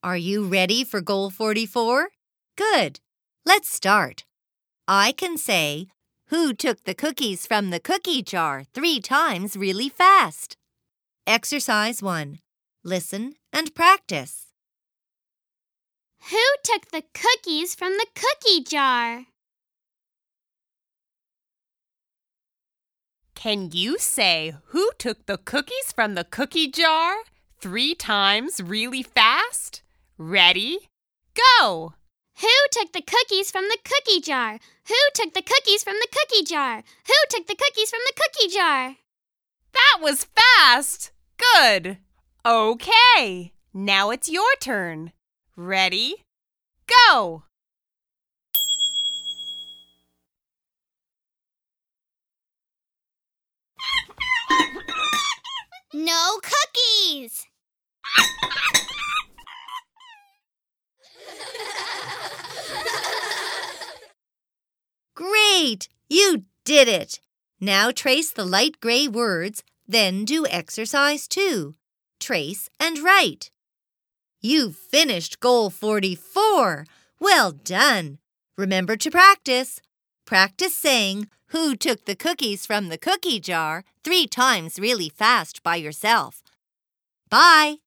Are you ready for Goal 44? Good. Let's start. I can say, "Who took the cookies from the cookie jar 3 times really fast?" Exercise 1. Listen and practice. Who took the cookies from the cookie jar? Can you say, "Who took the cookies from the cookie jar 3 times really fast?" Ready? Go! Who took the cookies from the cookie jar? Who took the cookies from the cookie jar? Who took the cookies from the cookie jar? That was fast! Good! Okay, now it's your turn. Ready? Go! No cookies! Great! You did it! Now trace the light gray words, then do exercise 2. Trace and write. You've finished Goal 44! Well done! Remember to practice. Practice saying, "Who took the cookies from the cookie jar 3 times really fast by yourself?" Bye!